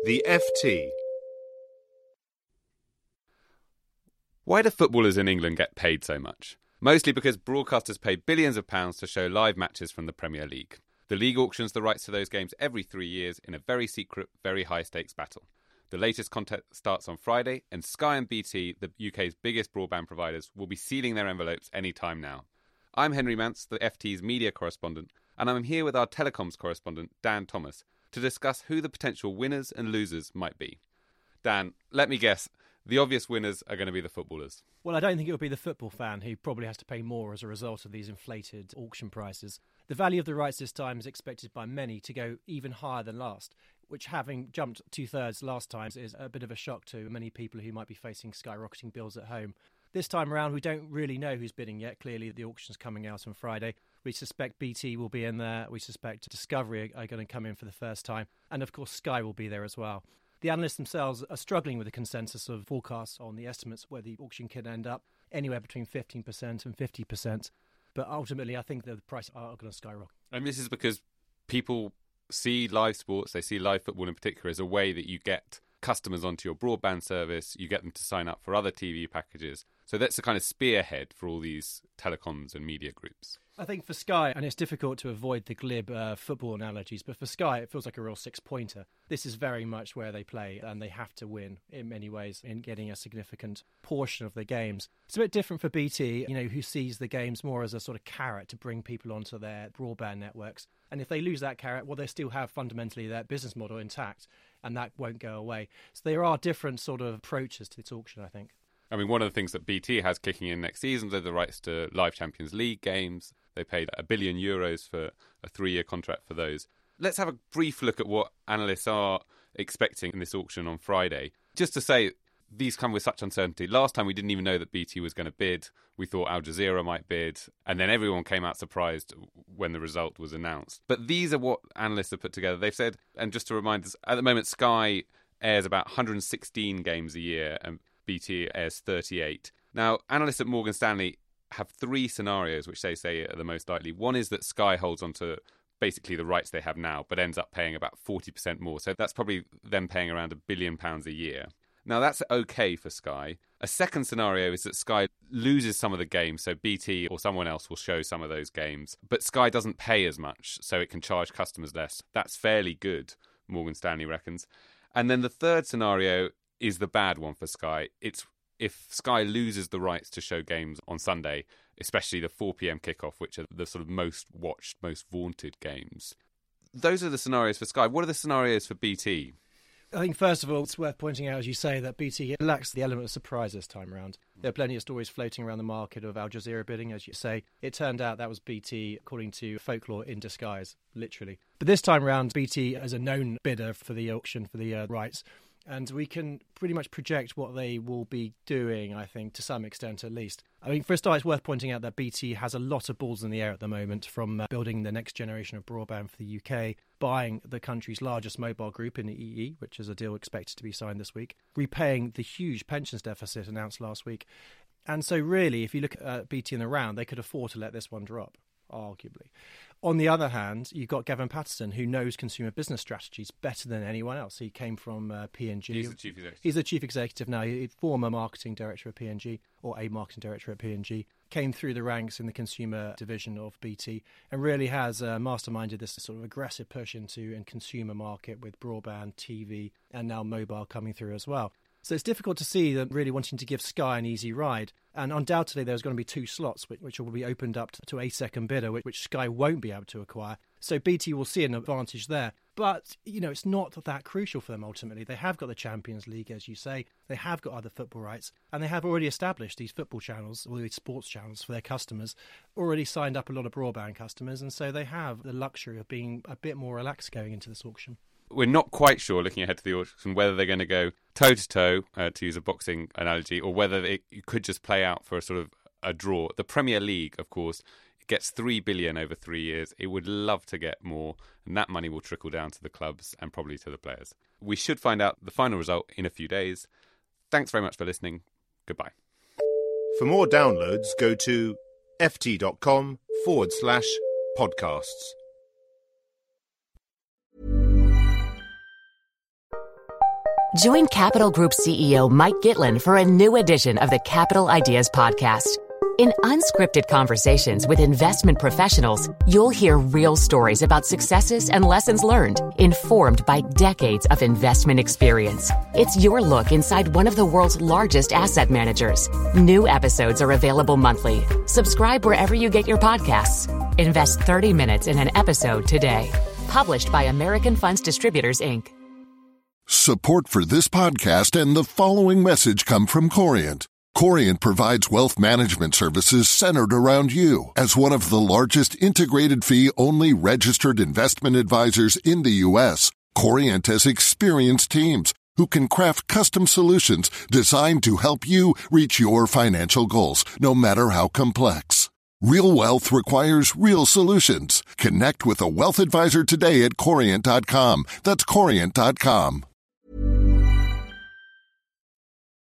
The FT. Why do footballers in England get paid so much? Mostly because broadcasters pay billions of pounds to show live matches from the Premier League. The league auctions the rights to those games every 3 years in a very secret, very high-stakes battle. The latest contest starts on Friday, and Sky and BT, the UK's biggest broadband providers, will be sealing their envelopes any time now. I'm Henry Mance, the FT's media correspondent, and I'm here with our telecoms correspondent, Dan Thomas, to discuss who the potential winners and losers might be. Dan, let me guess, the obvious winners are going to be the footballers. Well, I don't think it will be the football fan who probably has to pay more as a result of these inflated auction prices. The value of the rights this time is expected by many to go even higher than last, which, having jumped 2/3 last time, is a bit of a shock to many people who might be facing skyrocketing bills at home. This time around, we don't really know who's bidding yet. Clearly, the auction's coming out on Friday. We suspect BT will be in there. We suspect Discovery are going to come in for the first time. And, of course, Sky will be there as well. The analysts themselves are struggling with the consensus of forecasts on the estimates where the auction can end up, anywhere between 15% and 50%. But ultimately, I think the prices are going to skyrocket. And this is because people see live sports, they see live football in particular, as a way that you get customers onto your broadband service, you get them to sign up for other TV packages. So that's the kind of spearhead for all these telecoms and media groups. I think for Sky, and it's difficult to avoid the glib football analogies, but for Sky it feels like a real six-pointer. This is very much where they play, and they have to win in many ways in getting a significant portion of the games. It's a bit different for BT, who sees the games more as a sort of carrot to bring people onto their broadband networks. And if they lose that carrot, well, they still have fundamentally their business model intact, and that won't go away. So there are different sort of approaches to this auction, I think. I mean, one of the things that BT has kicking in next season are the rights to live Champions League games. They paid €1 billion for a 3-year contract for those. Let's have a brief look at what analysts are expecting in this auction on Friday. Just to say, these come with such uncertainty. Last time we didn't even know that BT was going to bid. We thought Al Jazeera might bid, and then everyone came out surprised when the result was announced. But these are what analysts have put together. They've said, and just to remind us, at the moment Sky airs about 116 games a year, and BT airs 38. Now, analysts at Morgan Stanley have 3 scenarios which they say are the most likely. One is that Sky holds on to basically the rights they have now, but ends up paying about 40% more. So that's probably them paying around £1 billion a year. Now, that's okay for Sky. A second scenario is that Sky loses some of the games, so BT or someone else will show some of those games, but Sky doesn't pay as much, so it can charge customers less. That's fairly good, Morgan Stanley reckons. And then the third scenario is the bad one for Sky. It's if Sky loses the rights to show games on Sunday, especially the 4 p.m. kickoff, which are the sort of most watched, most vaunted games. Those are the scenarios for Sky. What are the scenarios for BT? I think, first of all, it's worth pointing out, as you say, that BT lacks the element of surprise this time around. There are plenty of stories floating around the market of Al Jazeera bidding, as you say. It turned out that was BT, according to folklore, in disguise, literally. But this time around, BT is a known bidder for the auction for the rights. And we can pretty much project what they will be doing, I think, to some extent at least. I mean, for a start, it's worth pointing out that BT has a lot of balls in the air at the moment, from building the next generation of broadband for the UK, buying the country's largest mobile group in the EE, which is a deal expected to be signed this week, repaying the huge pensions deficit announced last week. And so really, if you look at BT in the round, they could afford to let this one drop, arguably. On the other hand, you've got Gavin Patterson, who knows consumer business strategies better than anyone else. He came from P&G. He's the chief executive. He's the chief executive now. He's former marketing director at P&G, or a marketing director at P&G. Came through the ranks in the consumer division of BT and really has masterminded this sort of aggressive push into a consumer market with broadband, TV, and now mobile coming through as well. So it's difficult to see them really wanting to give Sky an easy ride. And undoubtedly, there's going to be 2 slots which will be opened up to a second bidder, which Sky won't be able to acquire. So BT will see an advantage there. But, it's not that crucial for them ultimately. They have got the Champions League, as you say. They have got other football rights. And they have already established these football channels, or these sports channels for their customers, already signed up a lot of broadband customers. And so they have the luxury of being a bit more relaxed going into this auction. We're not quite sure, looking ahead to the auction, whether they're going to go toe-to-toe, to use a boxing analogy, or whether it could just play out for a sort of a draw. The Premier League, of course, gets $3 billion over 3 years. It would love to get more, and that money will trickle down to the clubs and probably to the players. We should find out the final result in a few days. Thanks very much for listening. Goodbye. For more downloads, go to ft.com/podcasts. Join Capital Group CEO Mike Gitlin for a new edition of the Capital Ideas Podcast. In unscripted conversations with investment professionals, you'll hear real stories about successes and lessons learned, informed by decades of investment experience. It's your look inside one of the world's largest asset managers. New episodes are available monthly. Subscribe wherever you get your podcasts. Invest 30 minutes in an episode today. Published by American Funds Distributors, Inc. Support for this podcast and the following message come from Corient. Corient provides wealth management services centered around you. As one of the largest integrated fee-only registered investment advisors in the U.S., Corient has experienced teams who can craft custom solutions designed to help you reach your financial goals, no matter how complex. Real wealth requires real solutions. Connect with a wealth advisor today at Corient.com. That's Corient.com.